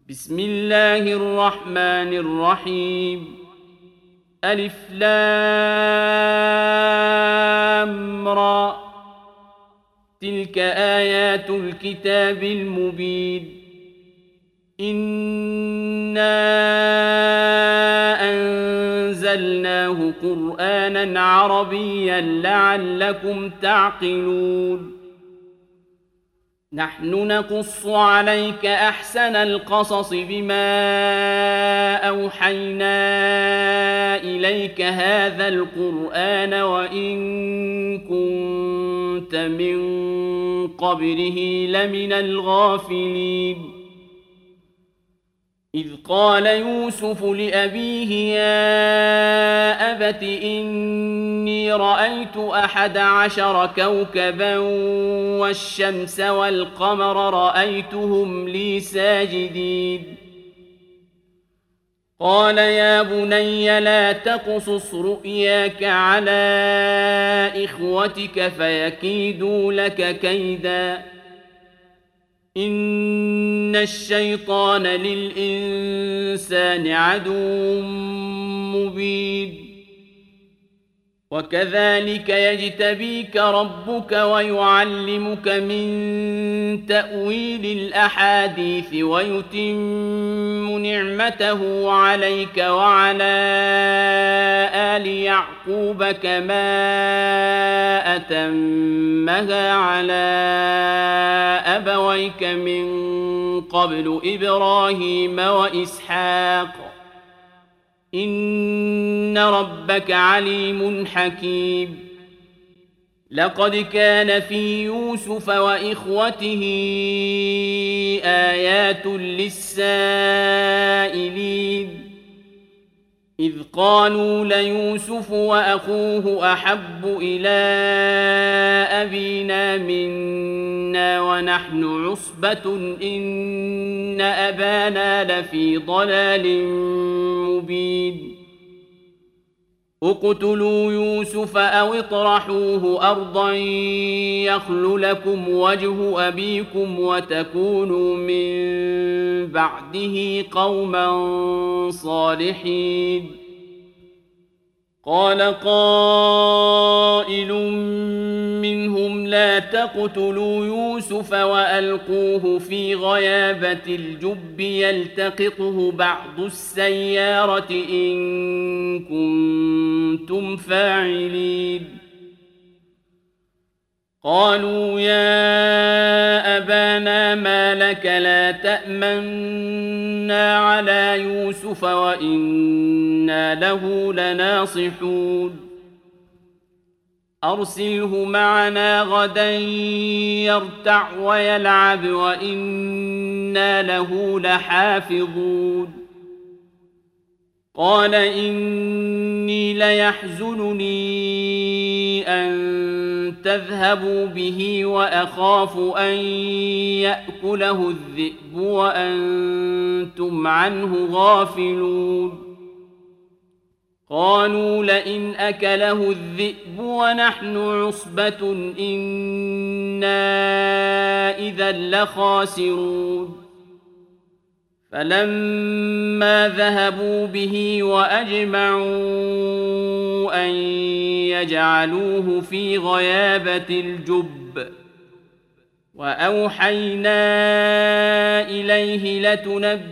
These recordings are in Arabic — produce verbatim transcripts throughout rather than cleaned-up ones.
بسم الله الرحمن الرحيم ألف لام را تلك آيات الكتاب المبين إنا أنزلناه قرآنا عربيا لعلكم تعقلون نحن نقص عليك أحسن القصص بما أوحينا إليك هذا القرآن وإن كنت من قبله لمن الغافلين إذ قال يوسف لأبيه يا أبت إني رأيت أحد عشر كوكبا والشمس والقمر رأيتهم لي ساجدين قال يا بني لا تقصص رؤياك على إخوتك فيكيدوا لك كيدا إن الشيطان للإنسان عدو مبين وكذلك يجتبيك ربك ويعلمك من تأويل الأحاديث ويتم نعمته عليك وعلى آل يعقوب كما أتمها على أبويك من قبل إبراهيم وإسحاق إن ربك عليم حكيم لقد كان في يوسف وإخوته آيات للسائلين إذ قالوا ليوسف وأخوه أحب إلى أبينا منا ونحن عصبة إن أبانا لفي ضلال مبين اقتلوا يوسف أو اطرحوه أرضا يخل لكم وجه أبيكم وتكونوا من بعده قوما صالحين قال قائل منهم لا تقتلوا يوسف وألقوه في غيابة الجب يلتقطه بعض السيارة إن كنتم فاعلين قالوا يا أبانا ما لك لا تأمنا على يوسف وإنا له لناصحون أرسله معنا غدا يرتع ويلعب وإنا له لحافظون قال إني ليحزنني أن تذهبوا به وأخاف أن يأكله الذئب وأنتم عنه غافلون قالوا لئن أكله الذئب ونحن عصبة إنا إذا لخاسرون فلما ذهبوا به وأجمعوا أن يجعلوه في غيابة الجب وأوحينا إليه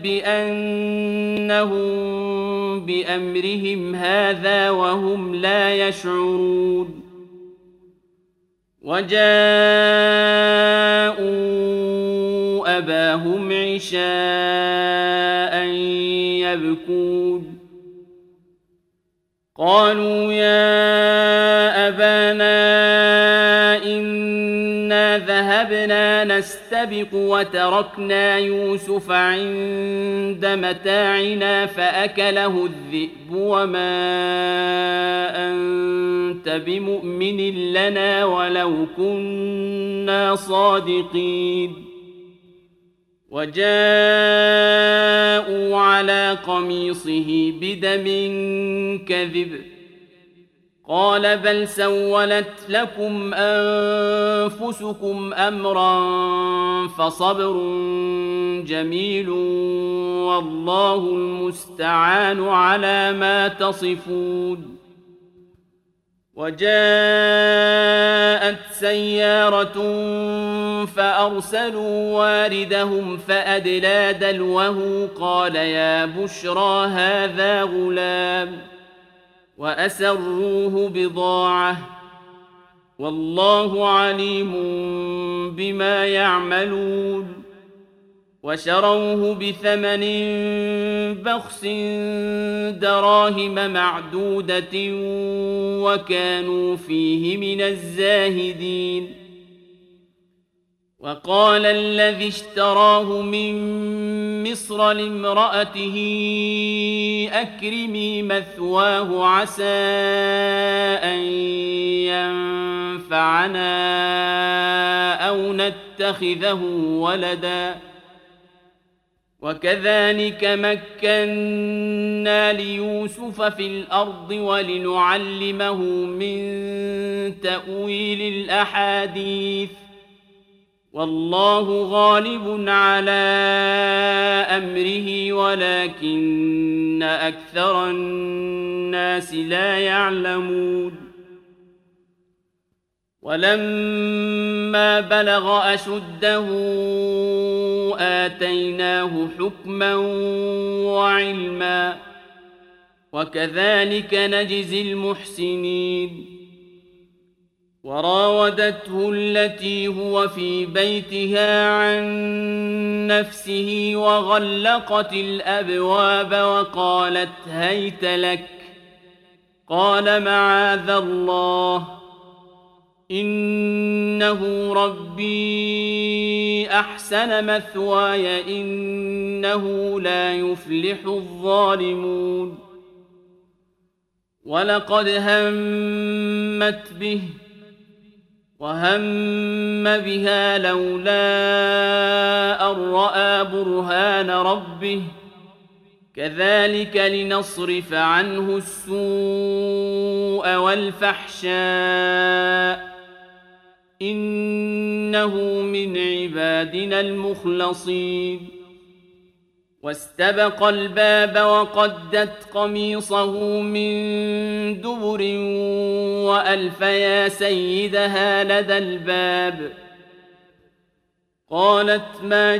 لتنبئنهم بأمرهم هذا وهم لا يشعرون وجاءوا أباهم عشاء يبكون قالوا يا أبانا إنا ذهبنا نستبق وتركنا يوسف عند متاعنا فأكله الذئب وما أنت بمؤمن لنا ولو كنا صادقين وجاءوا على قميصه بدم كذب قال بل سولت لكم أنفسكم أمرا فصبر جميل والله المستعان على ما تصفون. وجاءت سيارة فأرسلوا واردهم فأدلى دلوه قال يا بشرى هذا غلام وأسروه بضاعة والله عليم بما يعملون. وشروه بثمن بخس دراهم معدودة وكانوا فيه من الزاهدين. وقال الذي اشتراه من مصر لامرأته أكرمي مثواه عسى أن ينفعنا أو نتخذه ولدا وكذلك مكنا ليوسف في الأرض ولنعلمه من تأويل الأحاديث والله غالب على أمره ولكن أكثر الناس لا يعلمون. ولما بلغ أشده آتيناه حكما وعلما وكذلك نجزي المحسنين. وراودته التي هو في بيتها عن نفسه وغلقت الأبواب وقالت هيت لك قال معاذ الله إنه ربي أحسن مثواي إنه لا يفلح الظالمون. ولقد همت به وهم بها لولا أن رأى برهان ربه كذلك لنصرف عنه السوء والفحشاء إنه من عبادنا المخلصين. واستبق الباب وقدت قميصه من دبر وألف يا سيدها لدى الباب قالت ما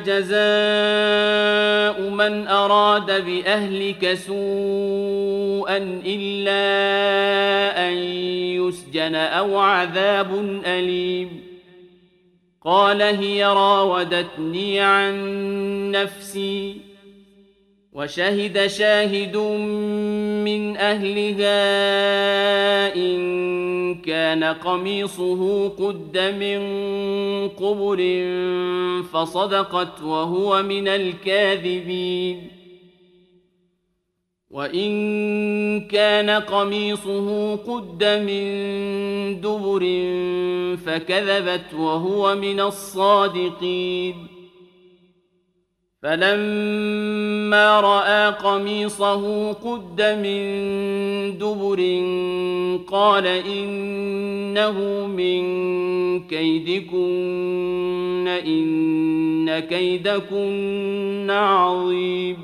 جزاء من أراد بأهلك سوءا إلا أن يسجن أو عذاب أليم. قال هي راودتني عن نفسي وشهد شاهد من أهلها إن كان قميصه قد من قبل فصدقت وهو من الكاذبين. وإن كان قميصه قد من دبر فكذبت وهو من الصادقين. فلما رأى قميصه قد من دبر قال إنه من كيدكن إن كيدكن عظيم.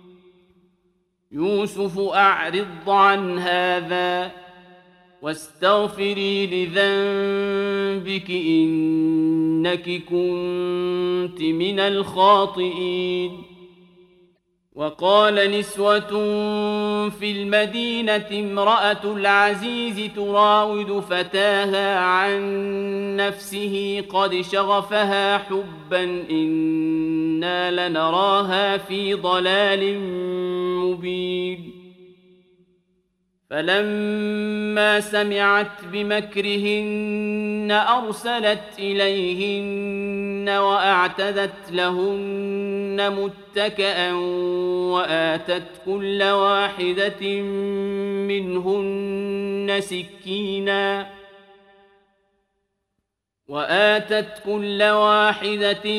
يوسف أعرض عن هذا واستغفري لذنبك إنك كنت من الخاطئين. وقال نسوة في المدينة امرأة العزيز تراود فتاها عن نفسه قد شغفها حبا إنا لنراها في ضلال مبين. فلما سمعت بمكرهن أرسلت إليهن وأعتدت لهن متكئا وآتت كل واحدة منهن سكينا وآتت كل واحدة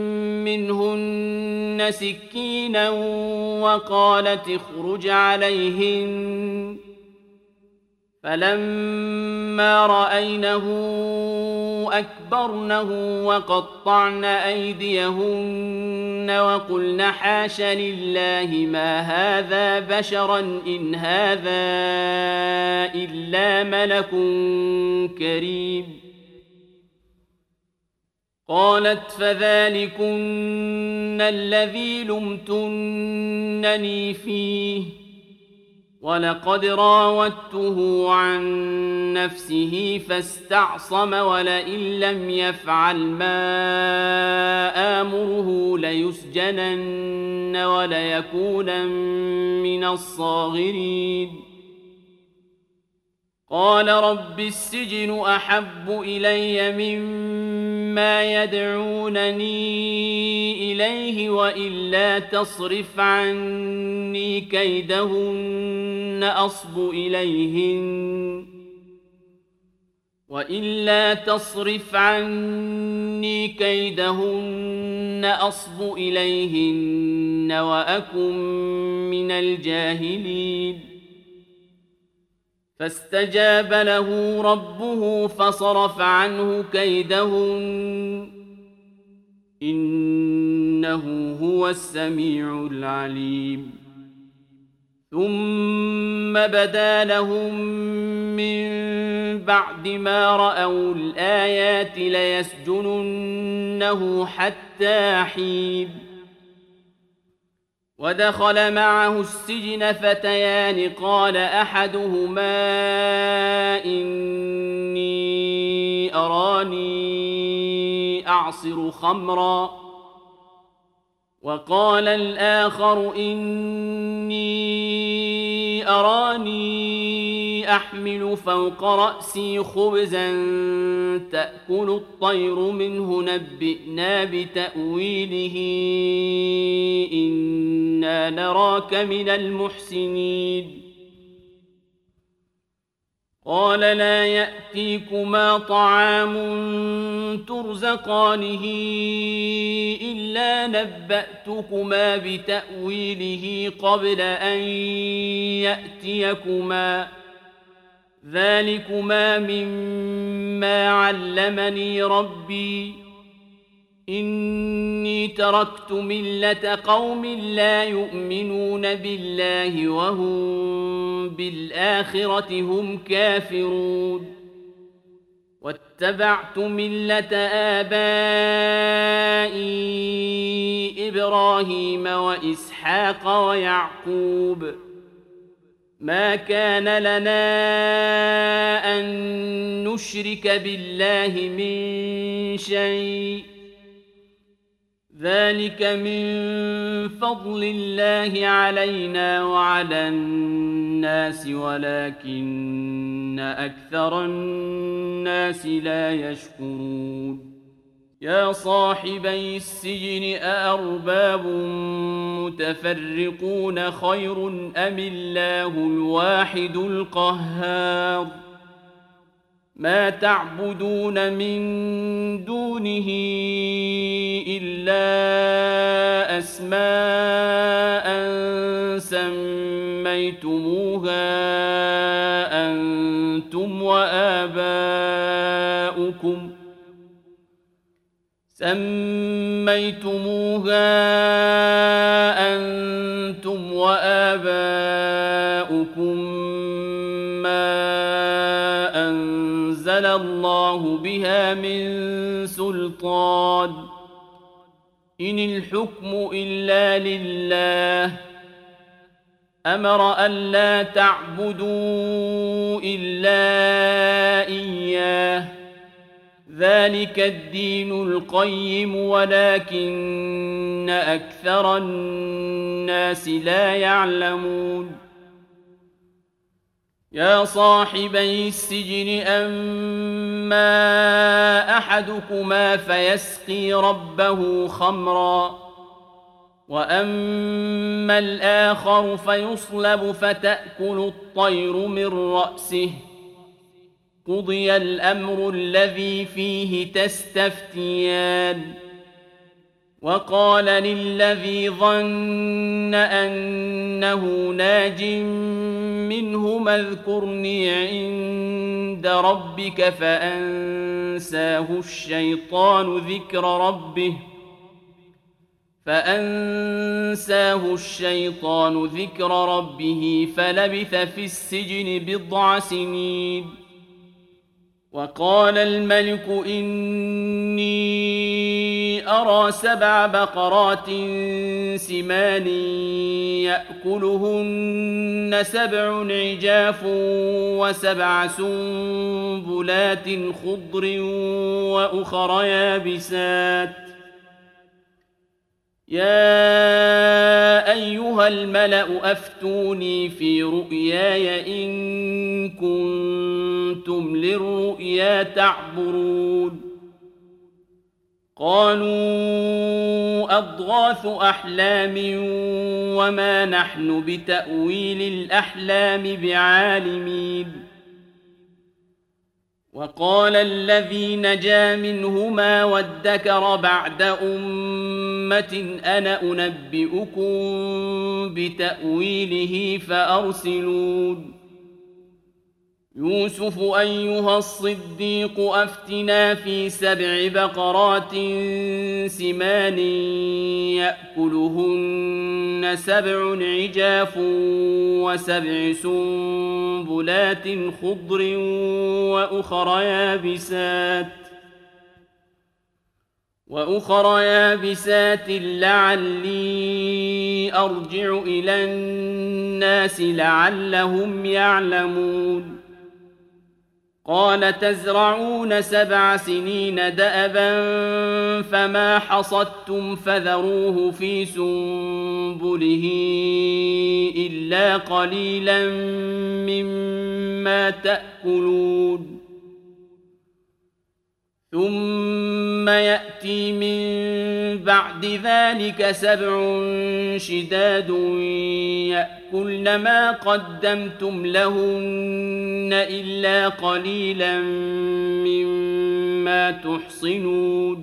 منهن سكينا وقالت اخرج عليهن فلما رأينه أكبرنه وقطعن أيديهن وقلن حاش لله ما هذا بشرا إن هذا إلا ملك كريم. قالت فذلكن الذي لمتنني فيه ولقد راودته عن نفسه فاستعصم ولئن لم يفعل ما آمره ليسجنن وليكونن من الصاغرين. قال رب السجن أحب إلي مما يدعونني إليه وإلا تصرف عني كيدهن أصب إليهن وإلا تصرف عني كيدهن أصب إليهن وأكن من الجاهلين. فاستجاب له ربه فصرف عنه كيدهن إنه هو السميع العليم. ثم بدا لهم من بعد ما رأوا الآيات ليسجننه حتى حين. ودخل معه السجن فتيان قال أحدهما إني أراني أعصر خمرا وقال الآخر إني أراني أحمل فوق رأسي خبزا تأكل الطير منه نبئنا بتأويله إنا نراك من المحسنين. قال لا يأتيكما طعام ترزقانه إلا نبأتكما بتأويله قبل أن يأتيكما ذلكما مما علمني ربي إني تركت ملة قوم لا يؤمنون بالله وهم بالآخرة هم كافرون واتبعت ملة آبائي إبراهيم وإسحاق ويعقوب ما كان لنا أن نشرك بالله من شيء ذلك من فضل الله علينا وعلى الناس ولكن أكثر الناس لا يشكرون. يا صاحبي السجن أأرباب متفرقون خير أم الله الواحد القهار. ما تعبدون من دونه إلا أسماء سميتموها أنتم وآباؤكم سميتموها أنتم وآباؤكم ما أنزل الله بها من سلطان إن الحكم إلا لله أمر ألا تعبدوا إلا إياه ذلك الدين القيم ولكن أكثر الناس لا يعلمون. يا صاحبي السجن أما أحدكما فيسقي ربه خمرا وأما الآخر فيصلب فتأكل الطير من رأسه قضي الأمر الذي فيه تستفتيان. وقال للذي ظن أنه ناج منهما اذكرني عند ربك فأنساه الشيطان ذكر ربه فأنساه الشيطان ذكر ربه فلبث في السجن بضع سنين. وقال الملك إني أرى سبع بقرات سمان يأكلهن سبع عجاف وسبع سنبلات خضر وأخر يابسات يا أيها الملأ أفتوني في رؤياي إن كنتم للرؤيا تعبرون. قالوا أضغاث أحلام وما نحن بتأويل الأحلام بعالمين. وقال الذي نجا منهما وادكر بعد أمة أنا أنبئكم بتأويله فأرسلون. يوسف أيها الصديق أفتنا في سبع بقرات سمان يأكلهن سبع عجاف وسبع سنبلات خضر وأخر يابسات وأخر يابسات لعلي أرجع إلى الناس لعلهم يعلمون. قال تزرعون سبع سنين دأبا فما حصدتم فذروه في سنبله إلا قليلا مما تأكلون. ثم يأتي من بعد ذلك سبع شداد يأكلن ما قدمتم لهن إلا قليلا مما تحصنون.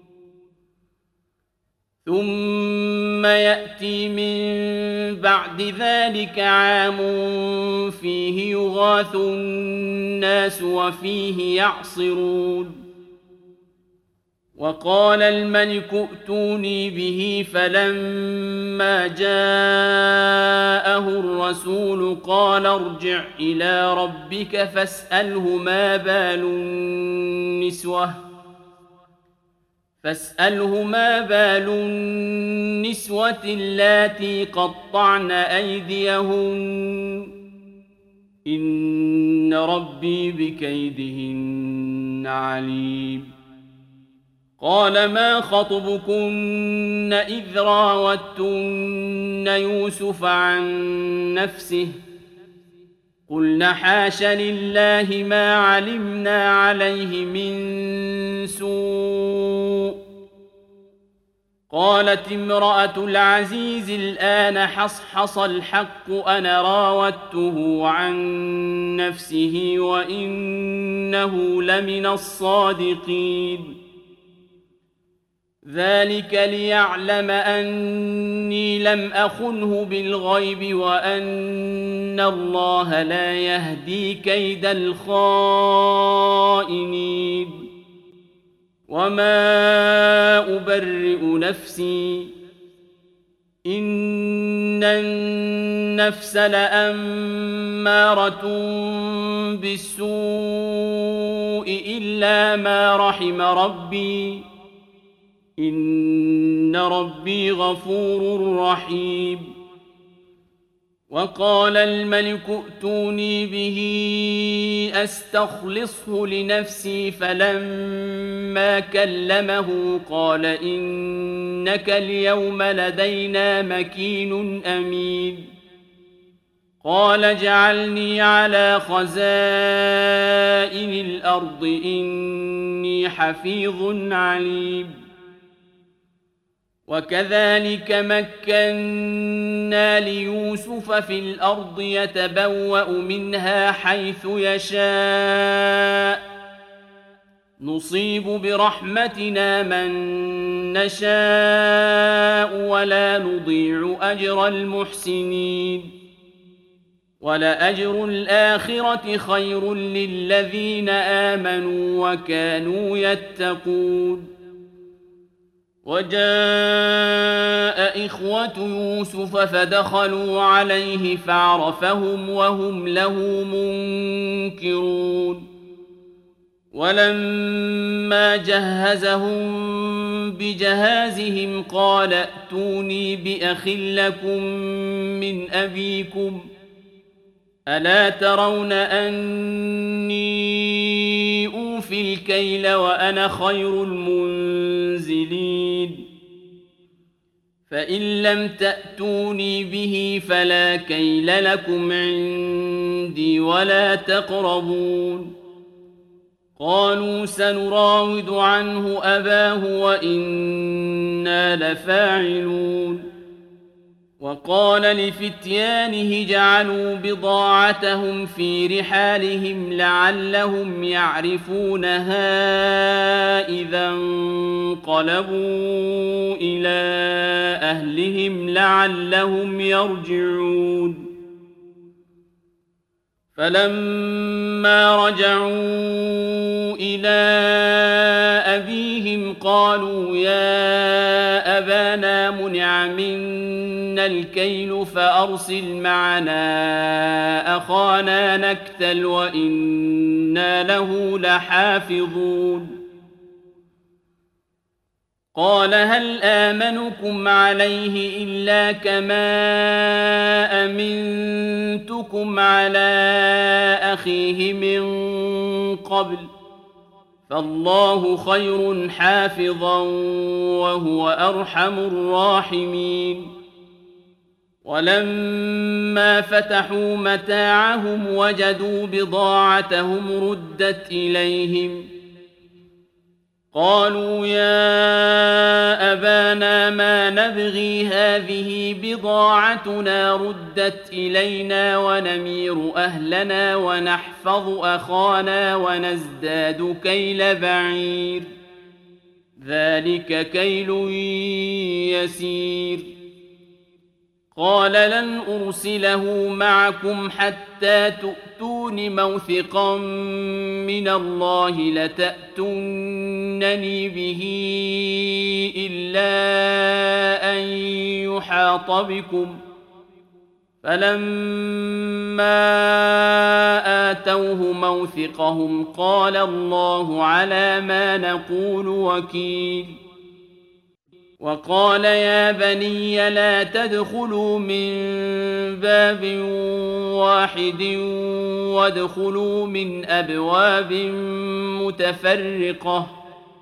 ثم يأتي من بعد ذلك عام فيه يغاث الناس وفيه يعصرون. وقال الملك ائتوني به فلما جاءه الرسول قال ارجع إلى ربك فاسأله ما بال النسوة فاسأله ما بال النسوة اللاتي قطعن أيديهن إن ربي بكيدهن عليم. قال ما خطبكن إذ راوتن يوسف عن نفسه قلن حاش لله ما علمنا عليه من سوء. قالت امرأة العزيز الآن حصحص الحق أنا راودته عن نفسه وإنه لمن الصادقين. ذلك ليعلم أني لم أخنه بالغيب وأن الله لا يهدي كيد الخائنين. وما أبرئ نفسي إن النفس لأمارة بالسوء إلا ما رحم ربي إن ربي غفور رحيم. وقال الملك ائتوني به أستخلصه لنفسي فلما كلمه قال إنك اليوم لدينا مكين أمين. قال اجعلني على خزائن الأرض إني حفيظ عليم. وكذلك مكنا ليوسف في الأرض يتبوأ منها حيث يشاء نصيب برحمتنا من نشاء ولا نضيع أجر المحسنين. ولأجر الآخرة خير للذين آمنوا وكانوا يتقون. وجاء إخوة يوسف فدخلوا عليه فعرفهم وهم له منكرون. ولما جهزهم بجهازهم قال ائتوني بأخ لكم من أبيكم ألا ترون أني أوفي الكيل وأنا خير المنزلين. فإن لم تأتوني به فلا كيل لكم عندي ولا تقربون. قالوا سنراود عنه أباه وإنا لفاعلون. وقال لفتيانه جعلوا بضاعتهم في رحالهم لعلهم يعرفونها إذا انقلبوا إلى أهلهم لعلهم يرجعون. فلما رجعوا إلى أبيهم قالوا يا أبانا منع منا الكيل فأرسل معنا أخانا نكتل وإنا له لحافظون. قال هل آمنكم عليه إلا كما أمنتكم على أخيه من قبل فالله خير حافظا وهو أرحم الراحمين. ولما فتحوا متاعهم وجدوا بضاعتهم ردت إليهم قالوا يا أبانا ما نبغي هذه بضاعتنا ردت إلينا ونمير أهلنا ونحفظ أخانا ونزداد كيل بعير ذلك كيل يسير. قال لن أرسله معكم حتى تؤتون موثقا من الله لتأتونني به إلا أن يحاط بكم. فلما آتوه موثقهم قال الله على ما نقول وكيل. وقال يا بني لا تدخلوا من باب واحد وادخلوا من أبواب متفرقة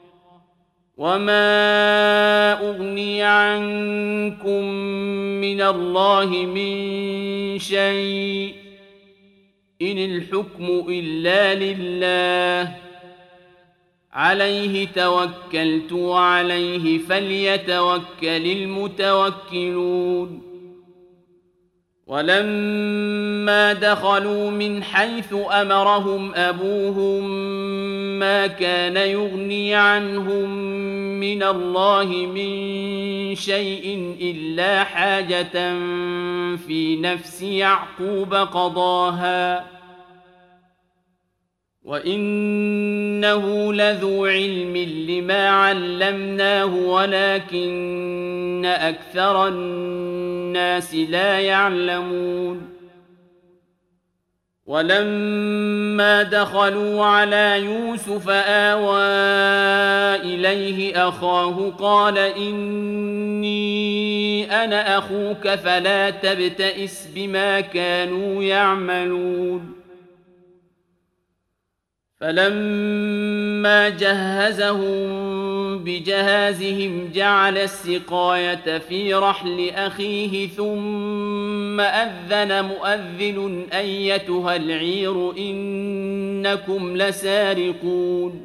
وما أغني عنكم من الله من شيء إن الحكم إلا لله عليه توكلت وعليه فليتوكل المتوكلون. ولما دخلوا من حيث أمرهم أبوهم ما كان يغني عنهم من الله من شيء إلا حاجة في نفس يعقوب قضاها وإنه لذو علم لما علمناه ولكن أكثر الناس لا يعلمون. ولما دخلوا على يوسف آوى إليه أخاه قال إني أنا أخوك فلا تبتئس بما كانوا يعملون. فلما جهزهم بجهازهم جعل السقاية في رحل أخيه ثم أذن مؤذن أيتها العير إنكم لسارقون.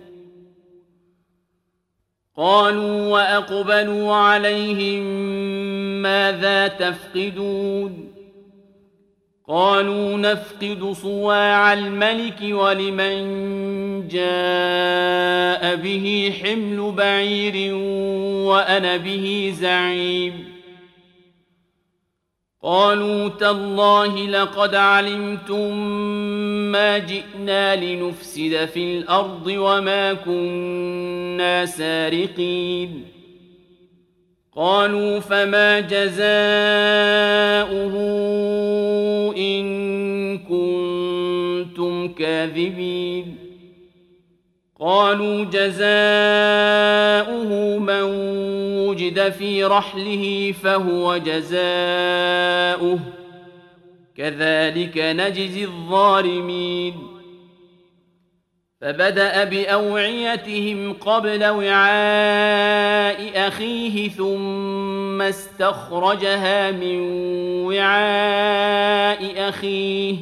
قالوا وأقبلوا عليهم ماذا تفقدون قالوا نفقد صواع الملك ولمن جاء به حمل بعير وأنا به زعيم. قالوا تالله لقد علمتم ما جئنا لنفسد في الأرض وما كنا سارقين قالوا فما جزاؤه إن كنتم كاذبين قالوا جزاؤه من وجد في رحله فهو جزاؤه كذلك نجزي الظالمين فبدأ بأوعيتهم قبل وعاء أخيه ثم استخرجها من وعاء أخيه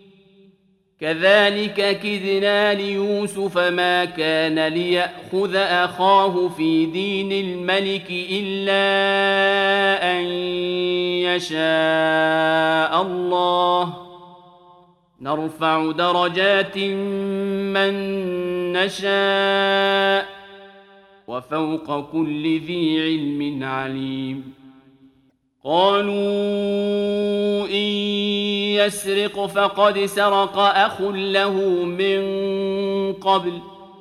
كذلك كدنا ليوسف ما كان ليأخذ أخاه في دين الملك إلا أن يشاء الله نرفع درجات من نشاء وفوق كل ذي علم عليم قالوا إن يسرق فقد سرق أخ له من قبل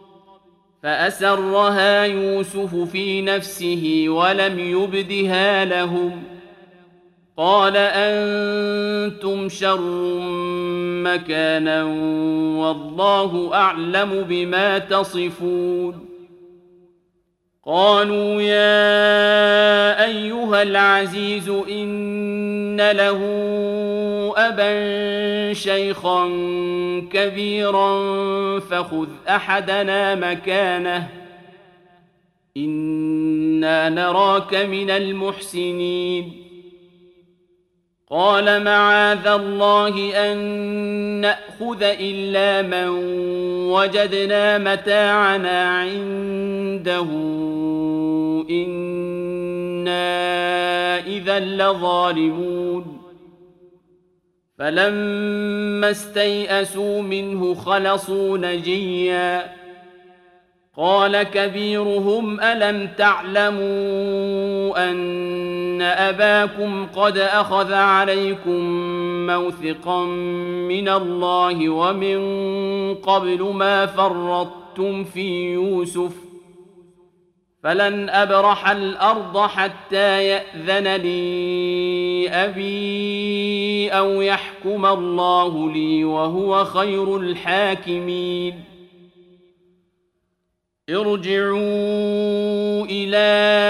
فأسرها يوسف في نفسه ولم يبدها لهم قال أنتم شر مكانا والله أعلم بما تصفون قالوا يا أيها العزيز إن له أبا شيخا كبيرا فخذ أحدنا مكانه إنا نراك من المحسنين قال معاذ الله أن نأخذ إلا من وجدنا متاعنا عنده إنا إذا لظالمون فلما استيئسوا منه خلصوا نجيا قال كبيرهم ألم تعلموا أن أباكم قد أخذ عليكم موثقا من الله ومن قبل ما فرطتم في يوسف فلن أبرح الأرض حتى يأذن لي أبي أو يحكم الله لي وهو خير الحاكمين ارجعوا إلى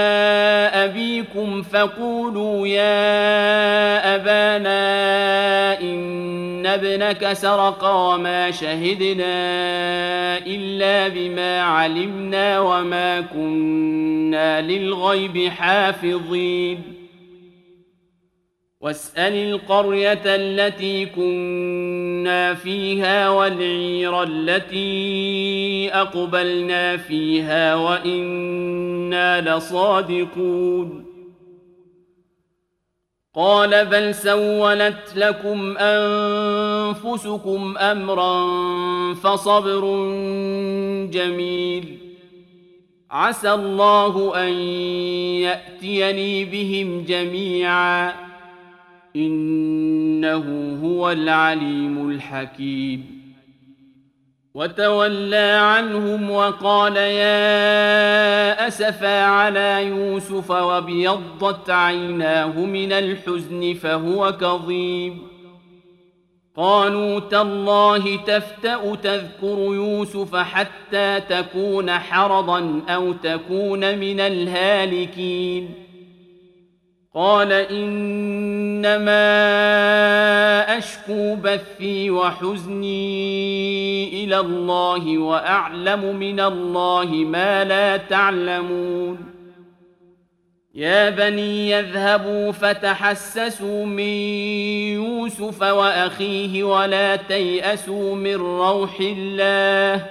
أبيكم فقولوا يا أبانا إن ابنك سرق وما شهدنا إلا بما علمنا وما كنا للغيب حافظين واسأل القرية التي كنا فيها والعير التي أقبلنا فيها وإنا لصادقون قال بل سولت لكم أنفسكم أمرا فصبر جميل عسى الله أن يأتيني بهم جميعا إنه هو العليم الحكيم وتولى عنهم وقال يا أسفا على يوسف وابيضت عيناه من الحزن فهو كظيم قالوا تالله تفتأ تذكر يوسف حتى تكون حرضا أو تكون من الهالكين قال إنما أشكو بثي وحزني إلى الله وأعلم من الله ما لا تعلمون يا بني يذهبوا فتحسسوا من يوسف وأخيه ولا تيأسوا من روح الله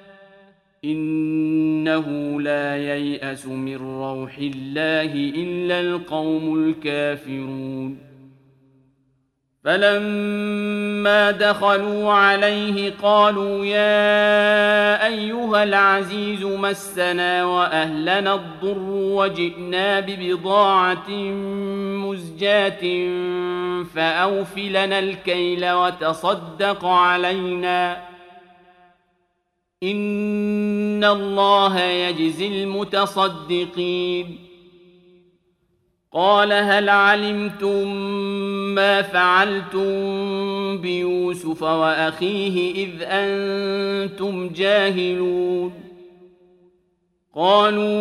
إنه لا ييأس من روح الله إلا القوم الكافرون فلما دخلوا عليه قالوا يا أيها العزيز مسنا وأهلنا الضر وجئنا ببضاعة مزجاة فأوف لنا الكيل وتصدق علينا إن الله يجزي المتصدقين. قال هل علمتم ما فعلتم بيوسف وأخيه إذ أنتم جاهلون؟ قالوا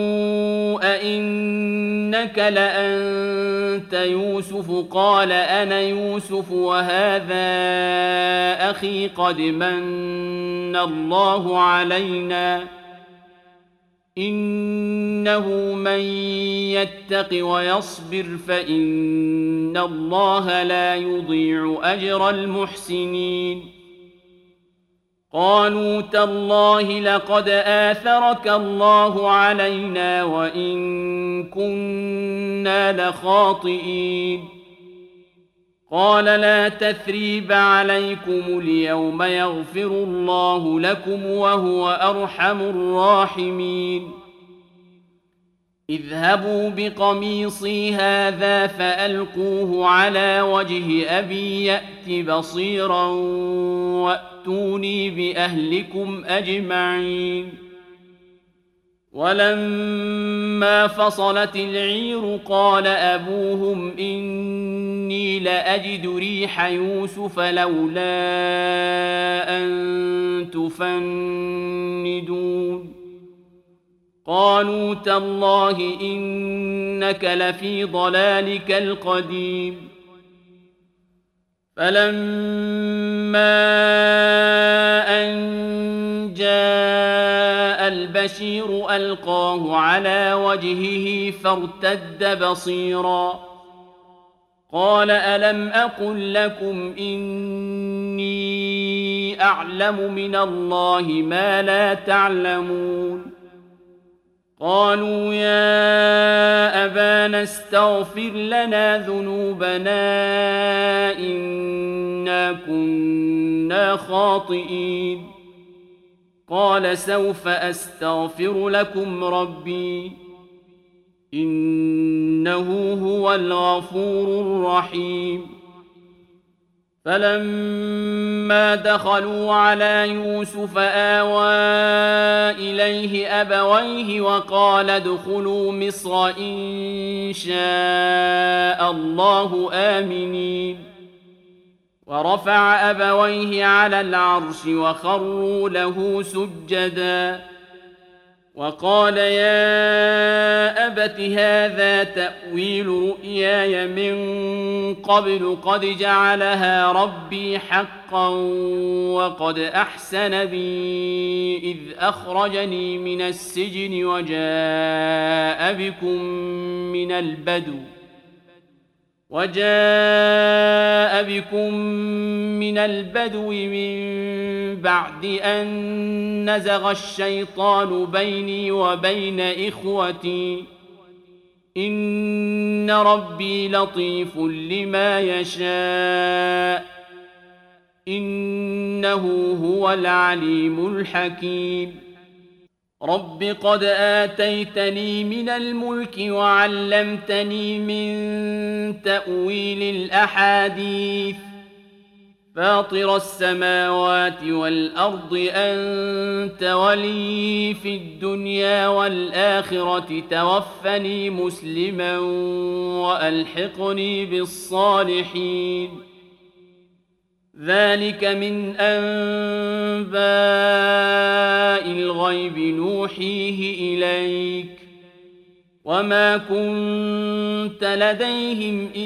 أئنك لأنت يوسف قال أنا يوسف وهذا أخي قد من الله علينا إنه من يتق ويصبر فإن الله لا يضيع أجر المحسنين. قالوا تالله لقد آثرك الله علينا وإن كنا لخاطئين. قال لا تثريب عليكم اليوم يغفر الله لكم وهو أرحم الراحمين. اذهبوا بقميصي هذا فألقوه على وجه أبي يأت بصيرا وأتوني بأهلكم أجمعين. ولما فصلت العير قال أبوهم إني لأجد ريح يوسف لولا أن تفندون. قالوا تالله إنك لفي ضلالك القديم. فلما أن جاء البشير ألقاه على وجهه فارتد بصيرا قال ألم أقل لكم إني أعلم من الله ما لا تعلمون. قالوا يا أبانا استغفر لنا ذنوبنا إنا كنا خاطئين. قال سوف أستغفر لكم ربي إنه هو الغفور الرحيم. فلما دخلوا على يوسف آوى إليه أبويه وقال ادخلوا مصر إن شاء الله آمنين. ورفع أبويه على العرش وخروا له سجدا وقال يا أبت هذا تأويل رؤياي من قبل قد جعلها ربي حقا وقد أحسن بي إذ أخرجني من السجن وجاء بكم من البدو وجاء بكم من البدو من بعد أن نزغ الشيطان بيني وبين إخوتي إن ربي لطيف لما يشاء إنه هو العليم الحكيم. رب قد آتيتني من الملك وعلمتني من تأويل الأحاديث فاطر السماوات والأرض أنت ولي في الدنيا والآخرة توفني مسلما وألحقني بالصالحين. ذلك من أنباء الغيب نوحيه إليك وما كنت لديهم إذ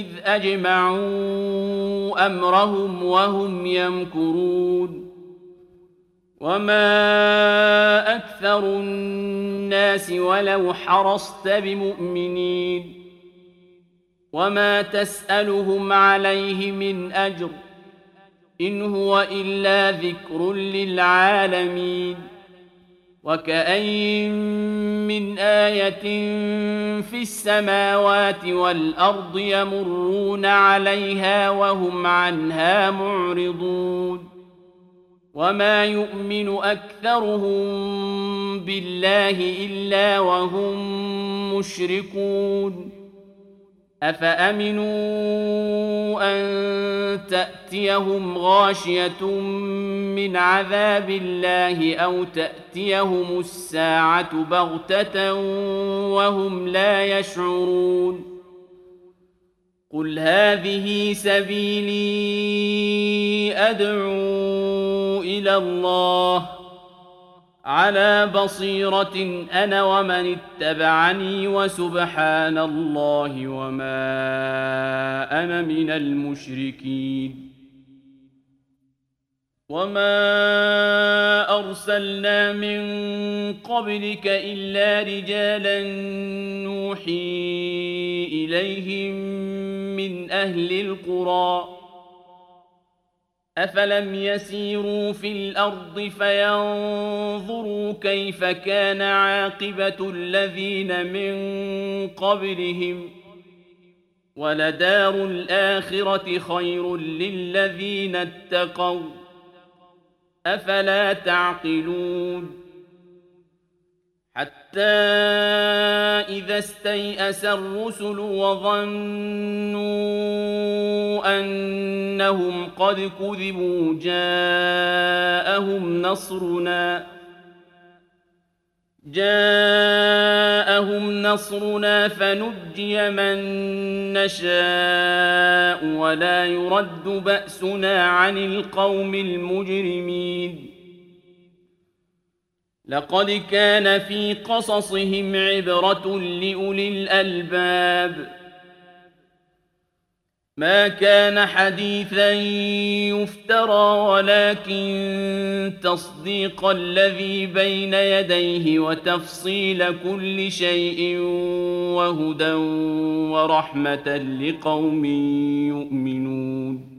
أجمعوا أمرهم وهم يمكرون. وما أكثر الناس ولو حرصت بمؤمنين وما تسألهم عليه من أجر إن هو إلا ذكر للعالمين. وكأين من آية في السماوات والأرض يمرون عليها وهم عنها معرضون وما يؤمن أكثرهم بالله إلا وهم مشركون أفأمنوا أن تأتيهم غاشية من عذاب الله أو تأتيهم الساعة بغتة وهم لا يشعرون قل هذه سبيلي أدعو إلى الله على بصيرة أنا ومن اتبعني وسبحان الله وما أنا من المشركين وما أرسلنا من قبلك إلا رجالا نوحي إليهم من أهل القرى أفلم يسيروا في الأرض فينظروا كيف كان عاقبة الذين من قبلهم ولدار الآخرة خير للذين اتقوا أفلا تعقلون حتى إذا استيأس الرسل وظنوا أنهم قد كذبوا جاءهم نصرنا جاءهم نصرنا فنجي من نشاء ولا يرد بأسنا عن القوم المجرمين لقد كان في قصصهم عبرة لأولي الألباب ما كان حديثا يفترى ولكن تصديق الذي بين يديه وتفصيل كل شيء وهدى ورحمة لقوم يؤمنون